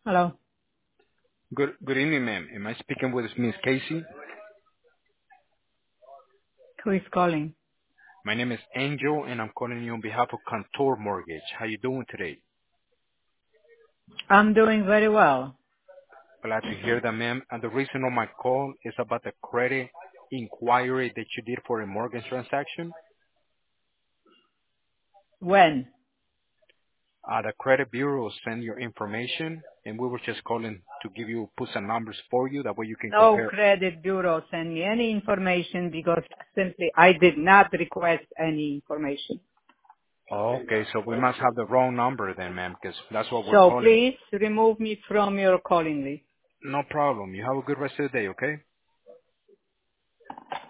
Hello. Good evening, ma'am. Am I speaking with Miss Casey? Who is calling? My name is Angel, and I'm calling you on behalf of Contour Mortgage. How you doing today? I'm doing very well. Glad to hear that, ma'am. And the reason of my call is about the credit inquiry that you did for a mortgage transaction. When? The credit bureau sent your information, and we were just calling to put some numbers for you. That way you can No compare. credit bureau send me any information because simply I did not request any information. Oh, okay, so we must have the wrong number then, ma'am, because that's what we're So calling. please remove me from your calling list. No problem. You have a good rest of the day, okay?